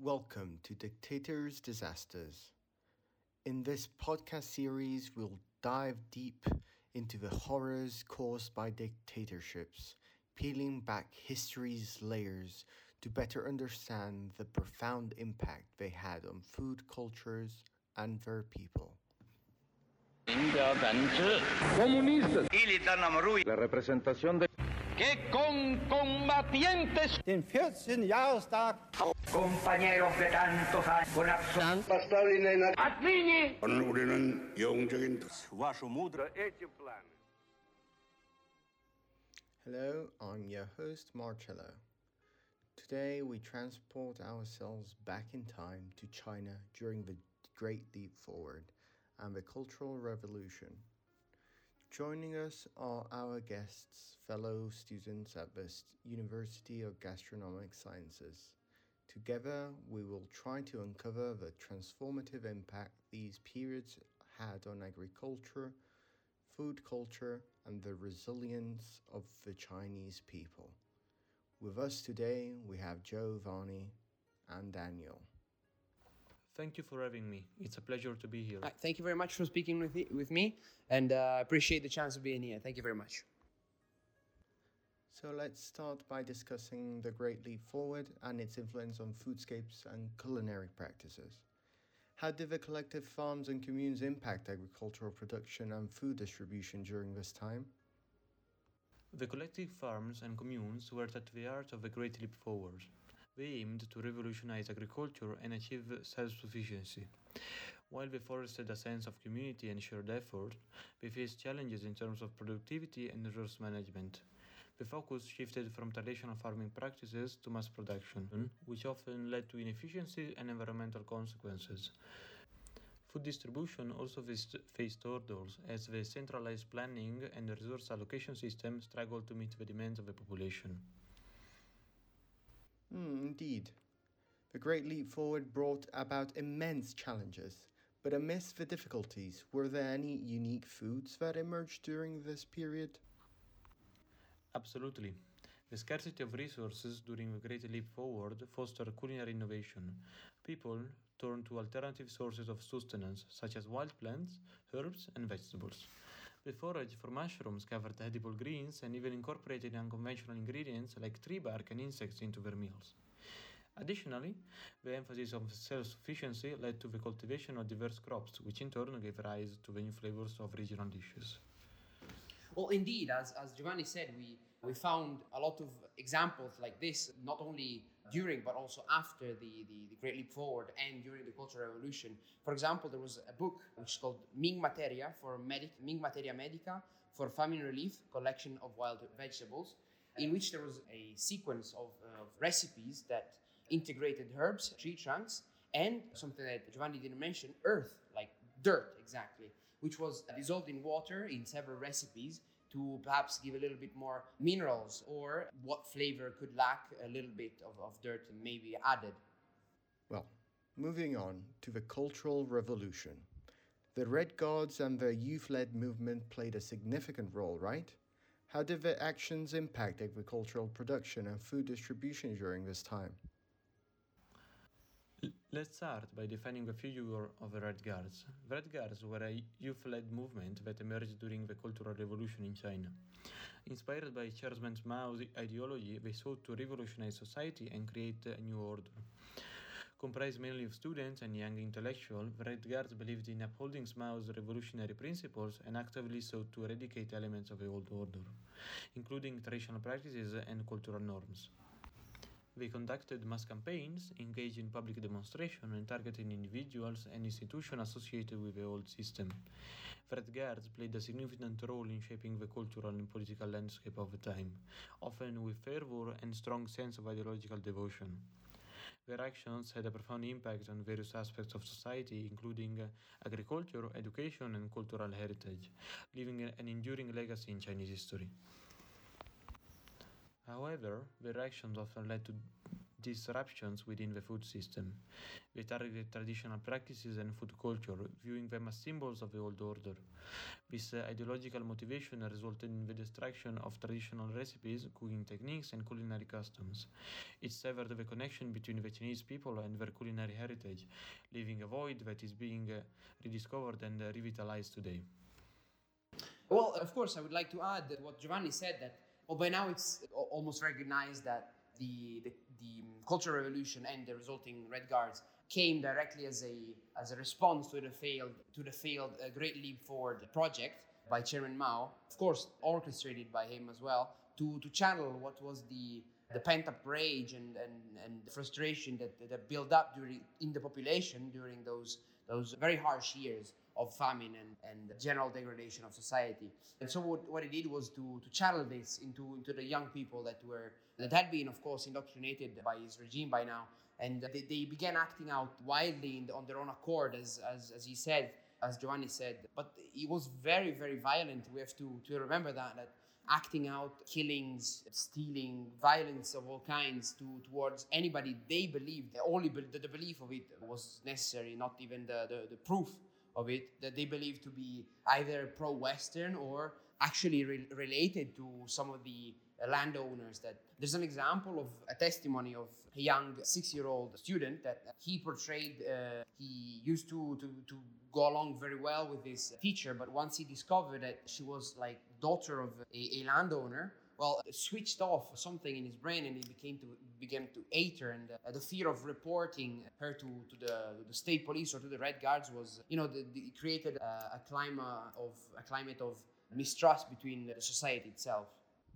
welcome to Dictators' Disasters. In this podcast series, we'll dive deep into the horrors caused by dictatorships, peeling back history's layers to better understand the profound impact they had on food cultures and their people. Comunistas. La representación de que con combatientes den 14. Jahrestag compañeros de tantos años con absoluta atmi니 우리는 영웅적인 вашу мудрость. Hello, I'm your host Marcello. Today we transport ourselves back in time to China during the Great Leap Forward and the Cultural Revolution. Joining us are our guests, fellow students at the University of Gastronomic Sciences. Together, we will try to uncover the transformative impact these periods had on agriculture, food culture, and the resilience of the Chinese people. With us today, we have Giovanni and Daniel. Thank you for having me. It's a pleasure to be here. Thank you very much for speaking with me, and I appreciate the chance of being here. Thank you very much. So let's start by discussing the Great Leap Forward and its influence on foodscapes and culinary practices. How did the collective farms and communes impact agricultural production and food distribution during this time? The collective farms and communes were at the heart of the Great Leap Forward. They aimed to revolutionize agriculture and achieve self-sufficiency. While they fostered a sense of community and shared effort, they faced challenges in terms of productivity and resource management. The focus shifted from traditional farming practices to mass production, which often led to inefficiency and environmental consequences. Food distribution also faced hurdles, as the centralized planning and resource allocation system struggled to meet the demands of the population. Indeed. The Great Leap Forward brought about immense challenges, but amidst the difficulties, were there any unique foods that emerged during this period? Absolutely. The scarcity of resources during the Great Leap Forward fostered culinary innovation. People turned to alternative sources of sustenance, such as wild plants, herbs, and vegetables. The forage for mushrooms covered edible greens and even incorporated unconventional ingredients like tree bark and insects into their meals. Additionally, the emphasis on self-sufficiency led to the cultivation of diverse crops, which in turn gave rise to the new flavors of regional dishes. Well, indeed, as Giovanni said, we found a lot of examples like this, not only during but also after the Great Leap Forward and during the Cultural Revolution. For example, there was a book which is called Ming Materia Medica for Famine Relief, collection of wild vegetables, in which there was a sequence of recipes that integrated herbs, tree trunks, and something that Giovanni didn't mention, earth, like dirt, exactly, which was dissolved in water in several recipes to perhaps give a little bit more minerals, or what flavor could lack a little bit of dirt and maybe added. Well, moving on to the Cultural Revolution. The Red Guards and the youth-led movement played a significant role, right? How did their actions impact agricultural production and food distribution during this time? Let's start by defining the figure of the Red Guards. The Red Guards were a youth-led movement that emerged during the Cultural Revolution in China. Inspired by Chairman Mao's ideology, they sought to revolutionize society and create a new order. Comprised mainly of students and young intellectuals, the Red Guards believed in upholding Mao's revolutionary principles and actively sought to eradicate elements of the old order, including traditional practices and cultural norms. They conducted mass campaigns, engaged in public demonstration, and targeted individuals and institutions associated with the old system. The Red Guards played a significant role in shaping the cultural and political landscape of the time, often with fervor and strong sense of ideological devotion. Their actions had a profound impact on various aspects of society, including agriculture, education, and cultural heritage, leaving an enduring legacy in Chinese history. However, their actions often led to disruptions within the food system. They target traditional practices and food culture, viewing them as symbols of the old order. This ideological motivation resulted in the destruction of traditional recipes, cooking techniques, and culinary customs. It severed the connection between the Chinese people and their culinary heritage, leaving a void that is being rediscovered and revitalized today. Well, of course, I would like to add that what Giovanni said, that by now it's almost recognized that the Cultural Revolution and the resulting Red Guards came directly as a response to the failed Great Leap Forward project by Chairman Mao, of course orchestrated by him as well, to channel what was the pent-up rage and frustration that built up in the population during those very harsh years of famine and general degradation of society. And so what it did was to channel this into the young people that had been, of course, indoctrinated by his regime by now, and they began acting out wildly on their own accord, as he said, as Giovanni said. But it was very, very violent. We have to remember that acting out killings, stealing, violence of all kinds towards anybody they believed, only the belief of it was necessary, not even the proof of it, that they believed to be either pro-Western or actually related to some of the landowners. That there's an example of a testimony of a young 6-year-old student that he portrayed. He used to go along very well with his teacher, but once he discovered that she was like daughter of a landowner, well, switched off something in his brain, and he began to hate her, and the fear of reporting her to the state police or to the Red Guards was, it created a climate of mistrust between the society itself.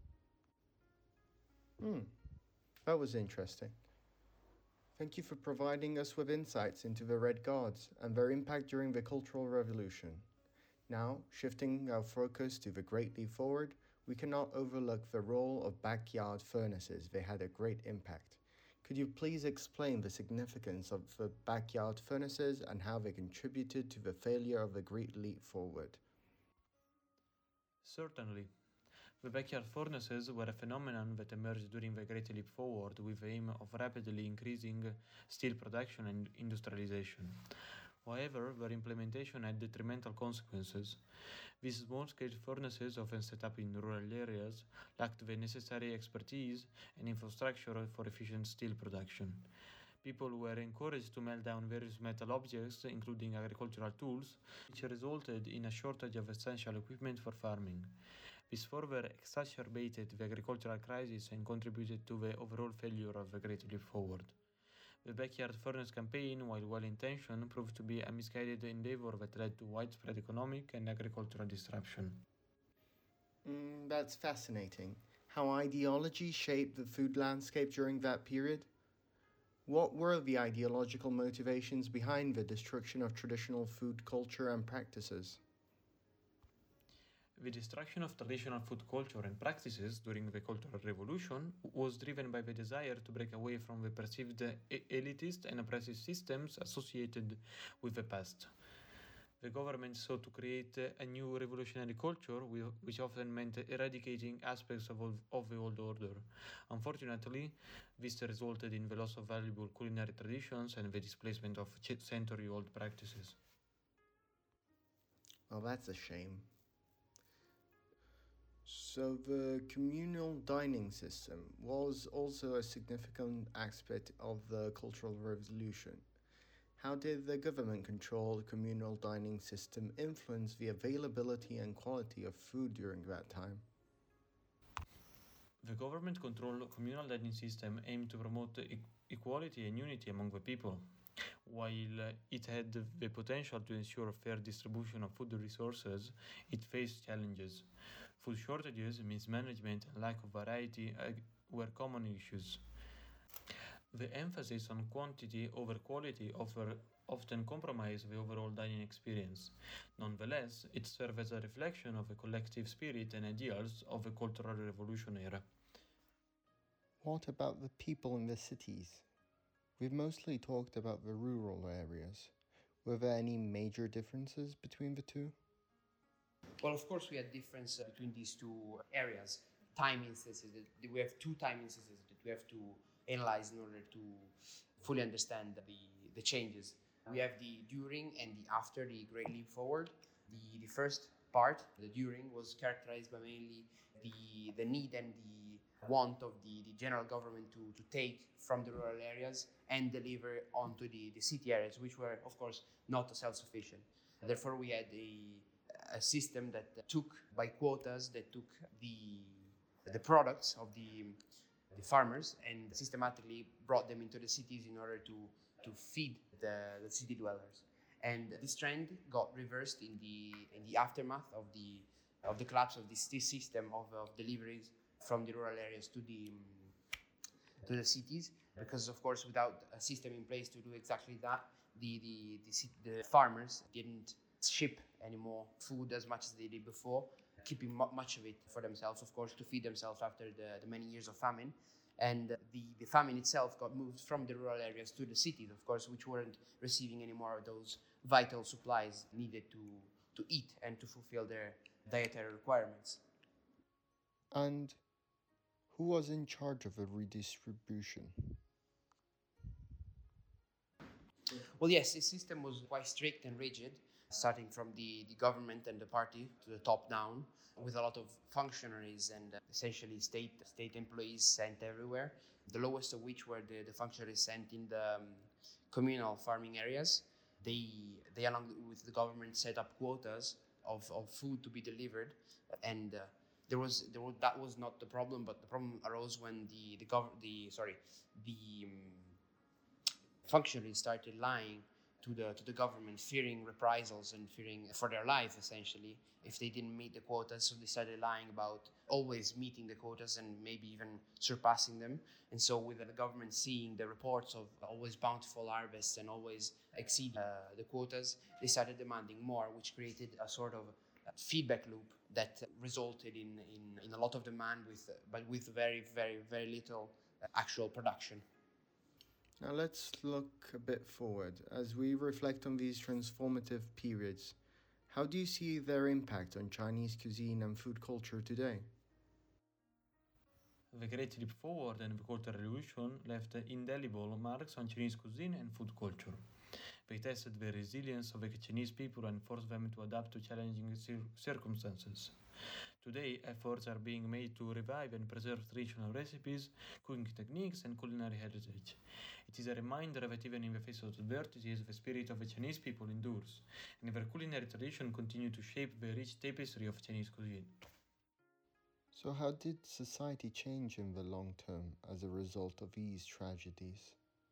That was interesting. Thank you for providing us with insights into the Red Guards and their impact during the Cultural Revolution. Now, shifting our focus to the Great Leap Forward, we cannot overlook the role of backyard furnaces. They had a great impact. Could you please explain the significance of the backyard furnaces and how they contributed to the failure of the Great Leap Forward? Certainly. The backyard furnaces were a phenomenon that emerged during the Great Leap Forward with the aim of rapidly increasing steel production and industrialization. However, their implementation had detrimental consequences. These small-scale furnaces, often set up in rural areas, lacked the necessary expertise and infrastructure for efficient steel production. People were encouraged to melt down various metal objects, including agricultural tools, which resulted in a shortage of essential equipment for farming. This further exacerbated the agricultural crisis and contributed to the overall failure of the Great Leap Forward. The backyard furnace campaign, while well-intentioned, proved to be a misguided endeavor that led to widespread economic and agricultural disruption. That's fascinating. How ideology shaped the food landscape during that period? What were the ideological motivations behind the destruction of traditional food culture and practices? The destruction of traditional food culture and practices during the Cultural Revolution was driven by the desire to break away from the perceived elitist and oppressive systems associated with the past. The government sought to create a new revolutionary culture, which often meant eradicating aspects of the old order. Unfortunately, this resulted in the loss of valuable culinary traditions and the displacement of century-old practices. Well, that's a shame. So the communal dining system was also a significant aspect of the Cultural Revolution. How did the government control the communal dining system influence the availability and quality of food during that time? The government-controlled communal dining system aimed to promote equality and unity among the people. While it had the potential to ensure a fair distribution of food resources, it faced challenges. Food shortages, mismanagement, and lack of variety were common issues. The emphasis on quantity over quality often compromised the overall dining experience. Nonetheless, it served as a reflection of the collective spirit and ideals of the Cultural Revolution era. What about the people in the cities? We've mostly talked about the rural areas. Were there any major differences between the two? Well, of course, we had difference between these two areas. Time instances. We have two time instances that we have to analyze in order to fully understand the changes. We have the during and the after the Great Leap Forward. The first part, the during, was characterized by mainly the need and the want of the general government to take from the rural areas and deliver onto the city areas, which were, of course, not self-sufficient. Therefore, we had a system that took, by quotas, that took the products of the farmers and systematically brought them into the cities in order to feed the city dwellers. And this trend got reversed in the aftermath of the collapse of this system of deliveries from the rural areas to the cities, because of course without a system in place to do exactly that, the farmers didn't ship any more food as much as they did before, keeping much of it for themselves, of course, to feed themselves after the many years of famine. And the famine itself got moved from the rural areas to the cities, of course, which weren't receiving any more of those vital supplies needed to eat and to fulfill their dietary requirements. And who was in charge of the redistribution? Well, yes, the system was quite strict and rigid, starting from the government and the party to the top down, with a lot of functionaries and essentially state employees sent everywhere, the lowest of which were the functionaries sent in the communal farming areas. They along with the government, set up quotas of food to be delivered, and that was not the problem, but the problem arose when the functionaries started lying to the government, fearing reprisals and fearing for their life, essentially, if they didn't meet the quotas. So they started lying about always meeting the quotas and maybe even surpassing them. And so with the government seeing the reports of always bountiful harvests and always exceed the quotas, they started demanding more, which created a sort of feedback loop that resulted in a lot of demand but with very, very, very little actual production. Now let's look a bit forward. As we reflect on these transformative periods, how do you see their impact on Chinese cuisine and food culture today? The Great Leap Forward and the Cultural Revolution left indelible marks on Chinese cuisine and food culture. They tested the resilience of the Chinese people and forced them to adapt to challenging circumstances. Today, efforts are being made to revive and preserve traditional recipes, cooking techniques, and culinary heritage. It is a reminder that even in the face of adversities, the spirit of the Chinese people endures, and their culinary tradition continue to shape the rich tapestry of Chinese cuisine. So how did society change in the long term as a result of these tragedies?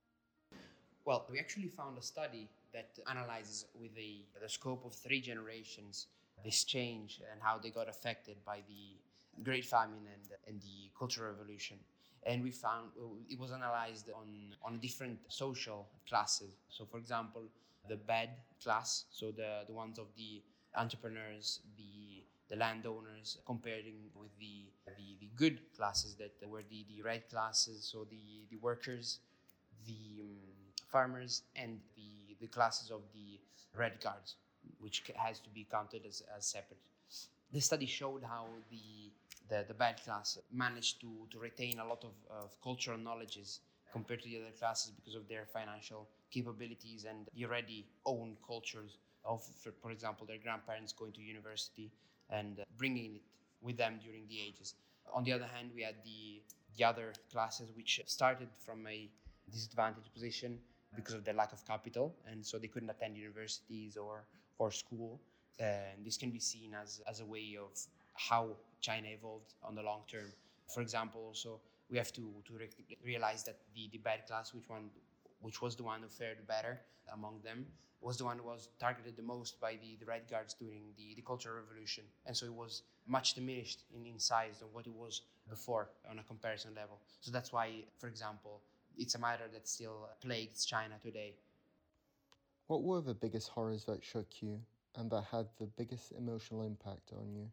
Well, we actually found a study that analyzes with the scope of 3 generations this change and how they got affected by the Great Famine and the Cultural Revolution. And we found it was analyzed on different social classes. So, for example, the bad class, so the ones of the entrepreneurs, the landowners, comparing with the good classes that were the red classes, so the workers, the farmers, and the classes of the red guards, which has to be counted as separate. The study showed how the bad class managed to retain a lot of cultural knowledges compared to the other classes because of their financial capabilities and the already own cultures of, for example, their grandparents going to university and bringing it with them during the ages. On the other hand, we had the other classes which started from a disadvantaged position because of their lack of capital, and so they couldn't attend universities or school. And this can be seen as a way of how China evolved on the long term. For example, also, we have to realize that the bad class, which was the one who fared better among them, was the one who was targeted the most by the Red Guards during the Cultural Revolution. And so it was much diminished in size of what it was before on a comparison level. So that's why, for example, it's a matter that still plagues China today. What were the biggest horrors that shook you and that had the biggest emotional impact on you?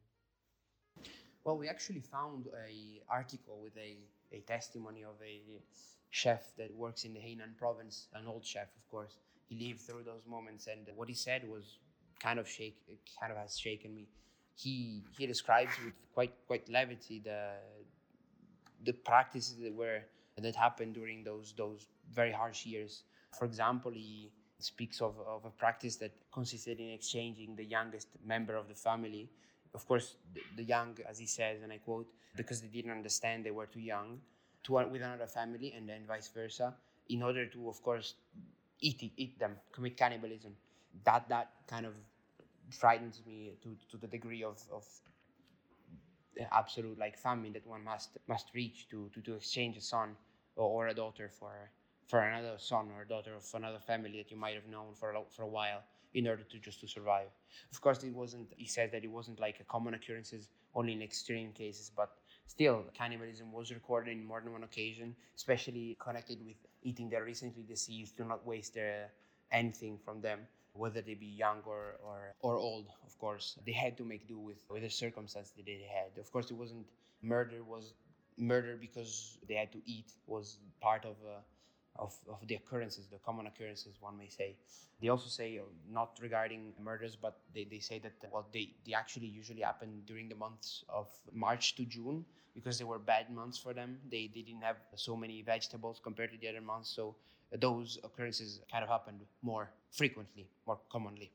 Well, we actually found an article with a testimony of a chef that works in the Hainan province, an old chef, of course. He lived through those moments, and what he said was kind of has shaken me. He describes with quite levity the practices that were that happened during those very harsh years. For example, he speaks of a practice that consisted in exchanging the youngest member of the family. Of course, the young, as he says, and I quote, because they didn't understand they were too young, with another family, and then vice versa, in order to, of course, eat them, commit cannibalism. That kind of frightens me to the degree of absolute like famine that one must reach to exchange a son or a daughter for another son or daughter of another family that you might have known for a while in order to survive. Of course, he said that it wasn't like a common occurrences only in extreme cases, but still cannibalism was recorded in more than one occasion, especially connected with eating their recently deceased, to not waste anything from them, whether they be young or old. Of course, they had to make do with the circumstance that they had. Of course, it wasn't murder because they had to eat, was part of the occurrences, the common occurrences, one may say. They also say, not regarding murders, but they say that, they actually usually happen during the months of March to June, because they were bad months for them. They didn't have so many vegetables compared to the other months, so those occurrences kind of happened more frequently, more commonly.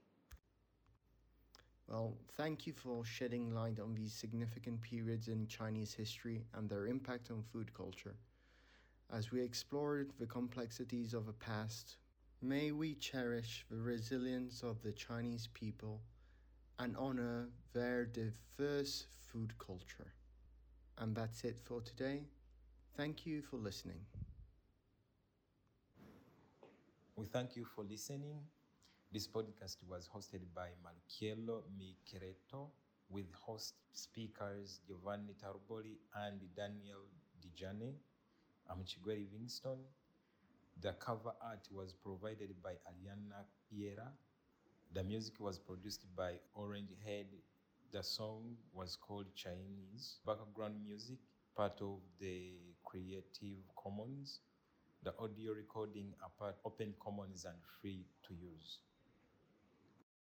Well, thank you for shedding light on these significant periods in Chinese history and their impact on food culture. As we explored the complexities of a past, may we cherish the resilience of the Chinese people and honor their diverse food culture. And that's it for today. Thank you for listening. We thank you for listening. This podcast was hosted by Marcello Micheretto with host speakers Giovanni Tarboli and Daniel Dijane. I'm Chigwe Livingston. The cover art was provided by Aliana Piera. The music was produced by Orange Head. The song was called Chinese. Background music, part of the Creative Commons. The audio recording are part Open Commons and free to use.